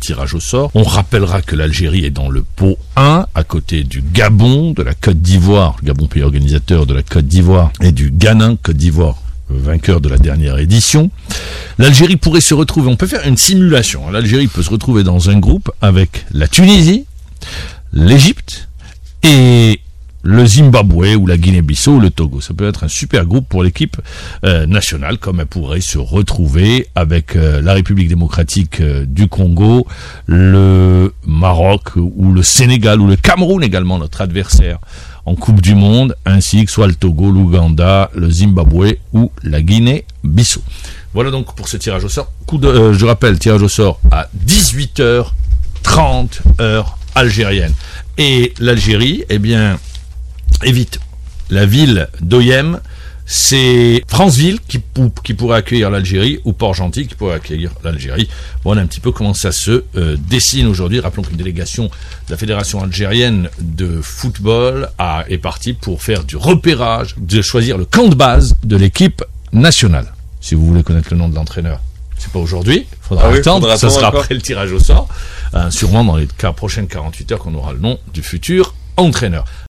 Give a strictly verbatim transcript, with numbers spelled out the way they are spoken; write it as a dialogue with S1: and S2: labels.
S1: tirage au sort. On rappellera que l'Algérie est dans le pot un, à côté du Gabon, de la Côte d'Ivoire, le Gabon pays organisateur de la Côte d'Ivoire, et du Ghana, Côte d'Ivoire, vainqueur de la dernière édition. L'Algérie pourrait se retrouver, on peut faire une simulation, l'Algérie peut se retrouver dans un groupe avec la Tunisie, l'Égypte et le Zimbabwe ou la Guinée-Bissau ou le Togo. Ça peut être un super groupe pour l'équipe euh, nationale, comme elle pourrait se retrouver avec euh, la République démocratique euh, du Congo, le Maroc ou le Sénégal ou le Cameroun également, notre adversaire en Coupe du Monde, ainsi que soit le Togo, l'Ouganda, le Zimbabwe ou la Guinée-Bissau. Voilà donc pour ce tirage au sort. Coup de, euh, je rappelle, tirage au sort à dix-huit heures trente heure algérienne. Et l'Algérie, eh bien, évite la ville d'Oyem, c'est Franceville qui, qui pourrait accueillir l'Algérie ou Port-Gentil qui pourrait accueillir l'Algérie. Voilà un petit peu comment ça se euh, dessine aujourd'hui. Rappelons qu'une délégation de la Fédération algérienne de football a, est partie pour faire du repérage, de choisir le camp de base de l'équipe nationale. Si vous voulez connaître le nom de l'entraîneur, c'est pas aujourd'hui, il faudra ah attendre, oui, faudra ça sera encore après le tirage au sort, euh, sûrement dans les prochaines quarante-huit heures qu'on aura le nom du futur entraîneur.